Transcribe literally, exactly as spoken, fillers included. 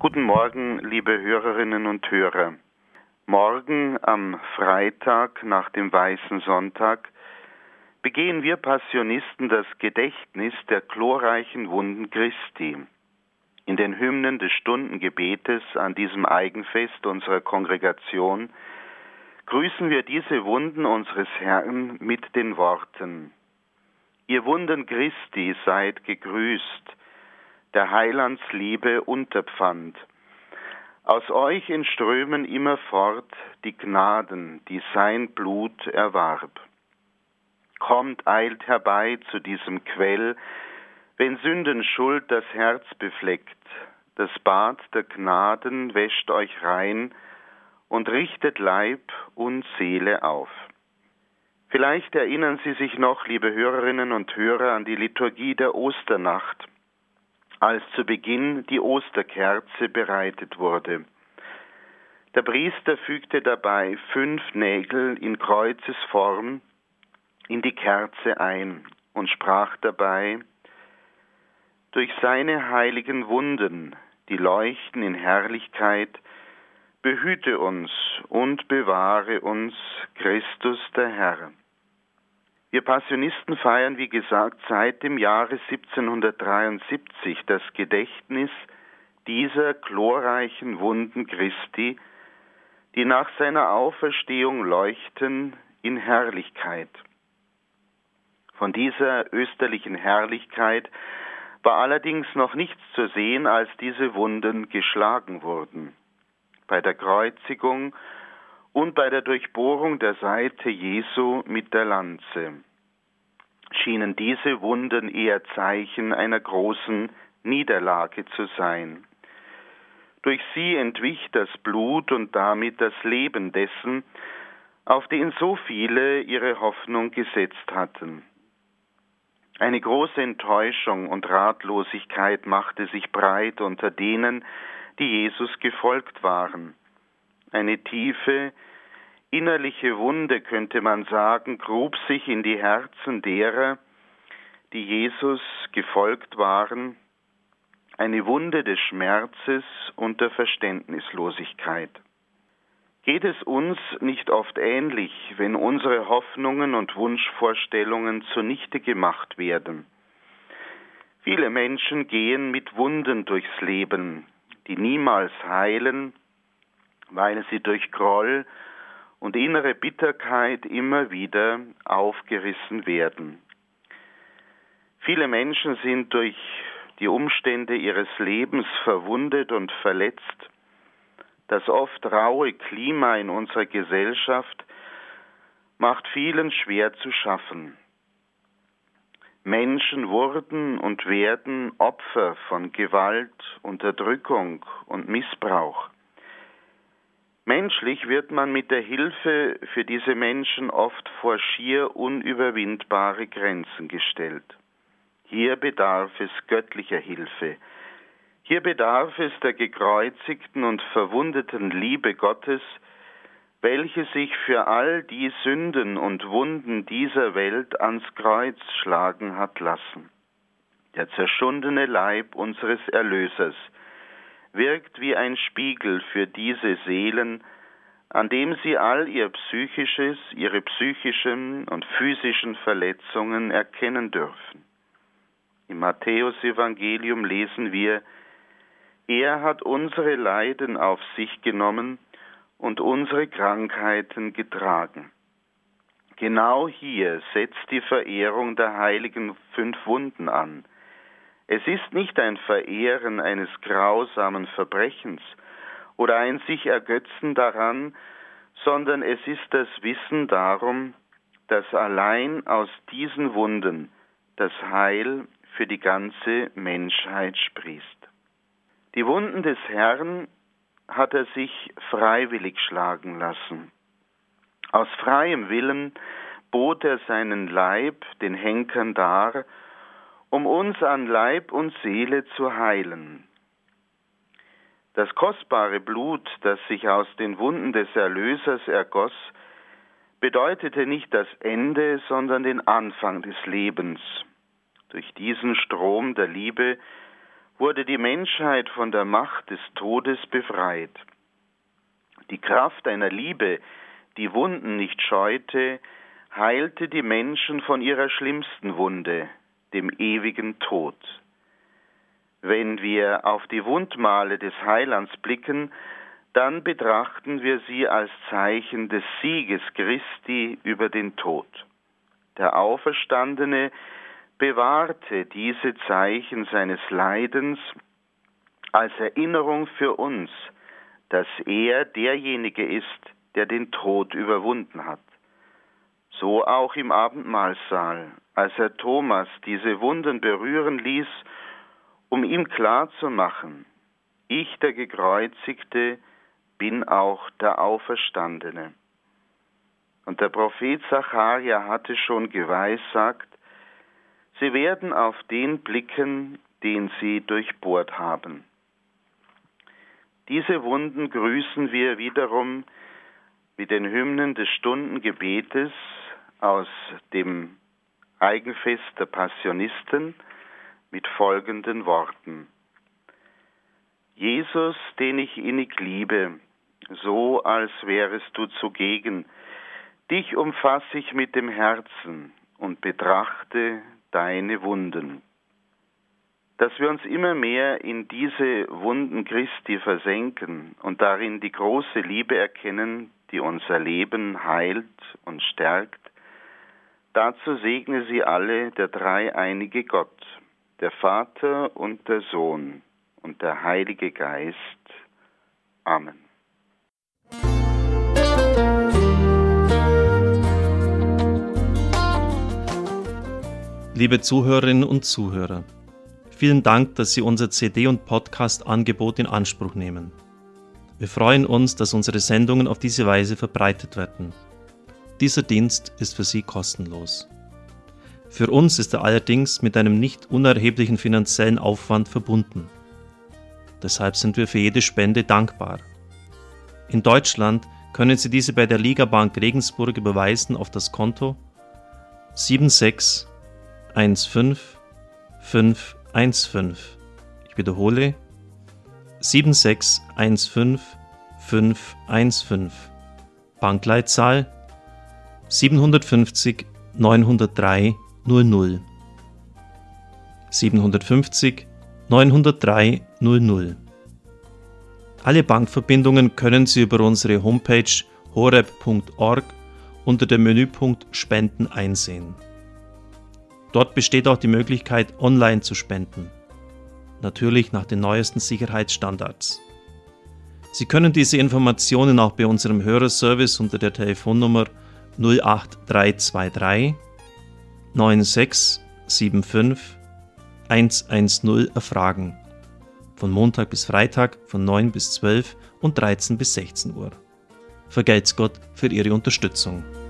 Guten Morgen, liebe Hörerinnen und Hörer. Morgen am Freitag nach dem Weißen Sonntag begehen wir Passionisten das Gedächtnis der glorreichen Wunden Christi. In den Hymnen des Stundengebetes an diesem Eigenfest unserer Kongregation grüßen wir diese Wunden unseres Herrn mit den Worten: Ihr Wunden Christi seid gegrüßt, der Heilandsliebe Unterpfand. Aus euch entströmen immerfort die Gnaden, die sein Blut erwarb. Kommt, eilt herbei zu diesem Quell, wenn Sündenschuld das Herz befleckt. Das Bad der Gnaden wäscht euch rein und richtet Leib und Seele auf. Vielleicht erinnern Sie sich noch, liebe Hörerinnen und Hörer, an die Liturgie der Osternacht, als zu Beginn die Osterkerze bereitet wurde. Der Priester fügte dabei fünf Nägel in Kreuzesform in die Kerze ein und sprach dabei: Durch seine heiligen Wunden, die leuchten in Herrlichkeit, behüte uns und bewahre uns Christus der Herr. Wir Passionisten feiern, wie gesagt, seit dem Jahre siebzehnhundertdreiundsiebzig das Gedächtnis dieser glorreichen Wunden Christi, die nach seiner Auferstehung leuchten in Herrlichkeit. Von dieser österlichen Herrlichkeit war allerdings noch nichts zu sehen, als diese Wunden geschlagen wurden. Bei der Kreuzigung und bei der Durchbohrung der Seite Jesu mit der Lanze schienen diese Wunden eher Zeichen einer großen Niederlage zu sein. Durch sie entwich das Blut und damit das Leben dessen, auf den so viele ihre Hoffnung gesetzt hatten. Eine große Enttäuschung und Ratlosigkeit machte sich breit unter denen, die Jesus gefolgt waren. Eine tiefe, innerliche Wunde, könnte man sagen, grub sich in die Herzen derer, die Jesus gefolgt waren, eine Wunde des Schmerzes und der Verständnislosigkeit. Geht es uns nicht oft ähnlich, wenn unsere Hoffnungen und Wunschvorstellungen zunichte gemacht werden? Viele Menschen gehen mit Wunden durchs Leben, die niemals heilen, weil sie durch Groll und innere Bitterkeit immer wieder aufgerissen werden. Viele Menschen sind durch die Umstände ihres Lebens verwundet und verletzt. Das oft raue Klima in unserer Gesellschaft macht vielen schwer zu schaffen. Menschen wurden und werden Opfer von Gewalt, Unterdrückung und Missbrauch. Menschlich wird man mit der Hilfe für diese Menschen oft vor schier unüberwindbare Grenzen gestellt. Hier bedarf es göttlicher Hilfe. Hier bedarf es der gekreuzigten und verwundeten Liebe Gottes, welche sich für all die Sünden und Wunden dieser Welt ans Kreuz schlagen hat lassen. Der zerschundene Leib unseres Erlösers wirkt wie ein Spiegel für diese Seelen, an dem sie all ihr psychisches, ihre psychischen und physischen Verletzungen erkennen dürfen. Im Matthäus-Evangelium lesen wir: Er hat unsere Leiden auf sich genommen und unsere Krankheiten getragen. Genau hier setzt die Verehrung der heiligen fünf Wunden an. Es ist nicht ein Verehren eines grausamen Verbrechens oder ein sich ergötzen daran, sondern es ist das Wissen darum, dass allein aus diesen Wunden das Heil für die ganze Menschheit sprießt. Die Wunden des Herrn hat er sich freiwillig schlagen lassen. Aus freiem Willen bot er seinen Leib den Henkern dar, um uns an Leib und Seele zu heilen. Das kostbare Blut, das sich aus den Wunden des Erlösers ergoss, bedeutete nicht das Ende, sondern den Anfang des Lebens. Durch diesen Strom der Liebe wurde die Menschheit von der Macht des Todes befreit. Die Kraft einer Liebe, die Wunden nicht scheute, heilte die Menschen von ihrer schlimmsten Wunde, dem ewigen Tod. Wenn wir auf die Wundmale des Heilands blicken, dann betrachten wir sie als Zeichen des Sieges Christi über den Tod. Der Auferstandene bewahrte diese Zeichen seines Leidens als Erinnerung für uns, dass er derjenige ist, der den Tod überwunden hat. So auch im Abendmahlsaal, als er Thomas diese Wunden berühren ließ, um ihm klarzumachen, ich, der Gekreuzigte, bin auch der Auferstandene. Und der Prophet Sacharja hatte schon geweissagt, sie werden auf den blicken, den sie durchbohrt haben. Diese Wunden grüßen wir wiederum mit den Hymnen des Stundengebetes aus dem Eigenfest der Passionisten mit folgenden Worten. Jesus, den ich innig liebe, so als wärest du zugegen, dich umfass ich mit dem Herzen und betrachte deine Wunden. Dass wir uns immer mehr in diese Wunden Christi versenken und darin die große Liebe erkennen, die unser Leben heilt und stärkt, dazu segne sie alle der dreieinige Gott, der Vater und der Sohn und der Heilige Geist. Amen. Liebe Zuhörerinnen und Zuhörer, vielen Dank, dass Sie unser C D- und Podcast-Angebot in Anspruch nehmen. Wir freuen uns, dass unsere Sendungen auf diese Weise verbreitet werden. Dieser Dienst ist für Sie kostenlos. Für uns ist er allerdings mit einem nicht unerheblichen finanziellen Aufwand verbunden. Deshalb sind wir für jede Spende dankbar. In Deutschland können Sie diese bei der Liga Bank Regensburg überweisen auf das Konto sieben sechs eins fünf fünf eins fünf. Ich wiederhole sieben sechs eins fünf fünf eins fünf. Bankleitzahl siebenhundertfünfzig neunhundertdrei null null. siebenhundertfünfzig neunhundertdrei null null. Alle Bankverbindungen können Sie über unsere Homepage horeb punkt org unter dem Menüpunkt Spenden einsehen. Dort besteht auch die Möglichkeit, online zu spenden. Natürlich nach den neuesten Sicherheitsstandards. Sie können diese Informationen auch bei unserem Hörerservice unter der Telefonnummer null acht drei zwei drei neun sechs sieben fünf eins eins null erfragen. Von Montag bis Freitag von neun bis zwölf und dreizehn bis sechzehn Uhr. Vergelt's Gott für Ihre Unterstützung.